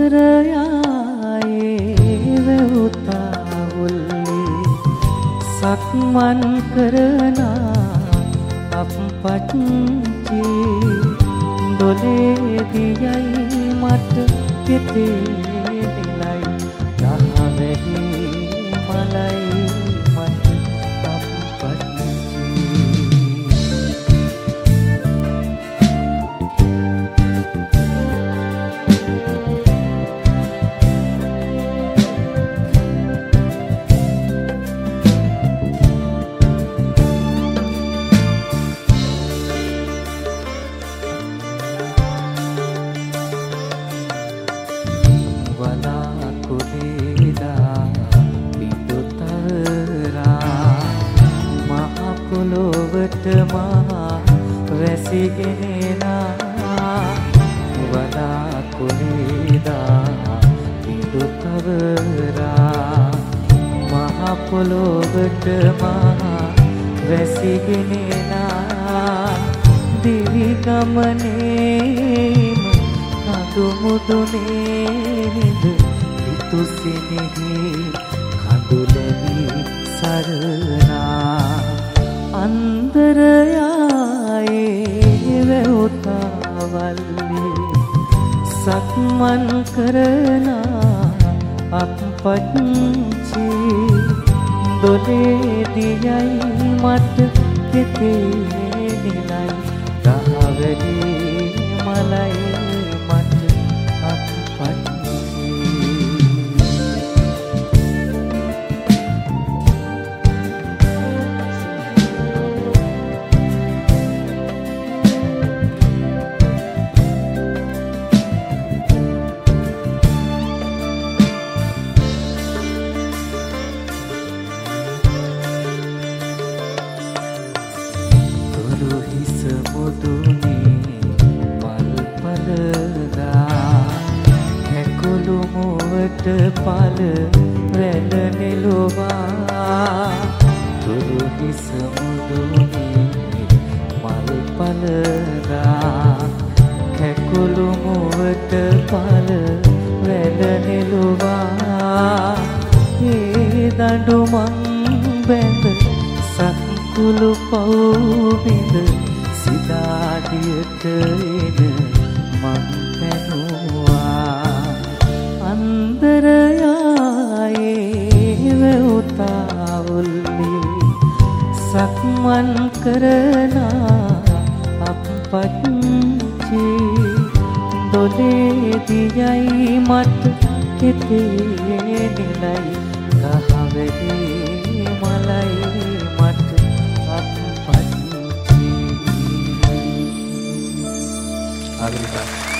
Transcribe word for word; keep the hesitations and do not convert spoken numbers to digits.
අන්තරයායේ වැවුතාවුල්ලේ සක්මන් කරනා අප්පච්චි දොලේ දියයි මට කෙතේ නිලයි දහවැහි මලයි මට අප්පච්චි මහා වැසිගෙනනා වඩා කුලේදා පිදුතවරා මහ පොළොවට මහා වැසිගෙනනා දිවි ගමනේම කඳු මුදුනේද පිතුසිනෙහි කඳුලැවි සරනා අන්තරයායේ වැවුතාවල්ලේ සක්මන් කරනා අප්පච්චි දොලේ දියයි මට කෙතේ නිලයි දහවැලි මලයි මට අප්පච්චි මුදුනේ මල් පලදා හැකුළු මුවට පල වැල නෙළුවා තුරු හිස මුදුනේ මල් පලදා හැකුළු මුවට පල වැල නෙළුවා ඒ දඬු මං බැඳ සක්කුළු පවුබිඳ සිතාදියට එන මං පැනුවා අන්තරයායේ වැවුතාවුල්ලේ සක්මන් කරනා අප්පච්චි දොලේ දියයි මට කෙතේ නිලයි දහවැහි මලයි මට අප්පච්චි.